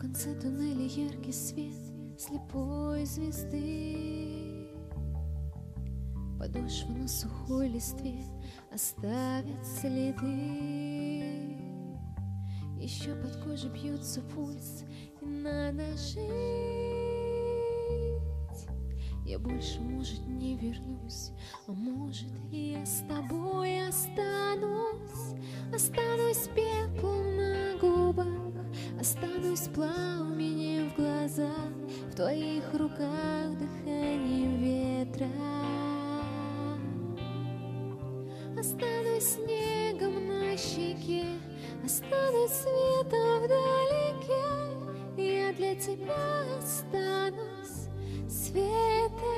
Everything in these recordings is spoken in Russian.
конце туннеля яркий свет слепой звезды. Подошва на сухой листве оставит следы. Еще под кожей бьется пульс, и надо жить. Я больше, может, не вернусь, а может, я с тобой останусь. Останусь пеплом на губах, останусь пламенем в глазах, в твоих руках дыханием ветра. Останусь снегом на щеке, останусь светом вдалеке. Я для тебя останусь светом.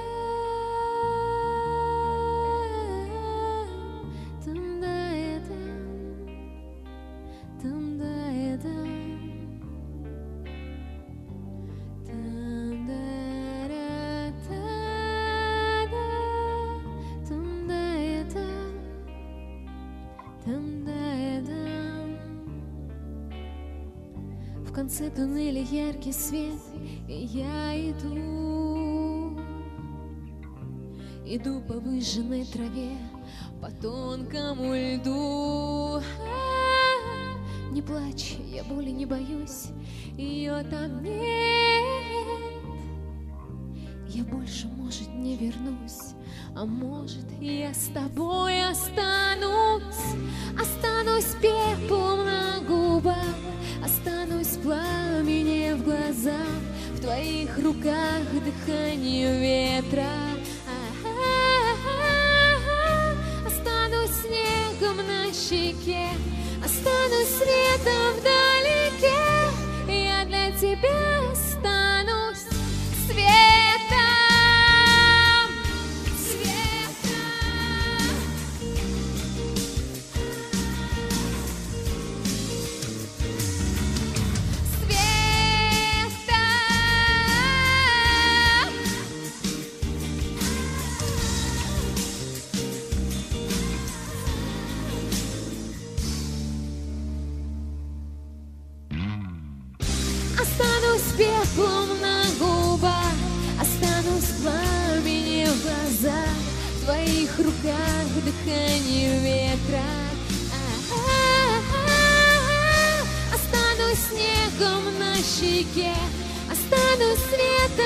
В конце туннеля яркий свет, и я иду. Иду по выжженной траве, по тонкому льду. Не плачь, я боли не боюсь, ее там нет. Я больше, может, не вернусь, а может, я с тобой останусь. Останусь пеплом на губах, останусь пламенем в глазах, в твоих руках дыхание ветра. Останусь снегом на щеке, останусь светом вдалеке. Я для тебя останусь светом. Останусь пеплом на губах, останусь пламенем в глазах, в твоих руках дыхание ветра. Останусь снегом на щеке, останусь светом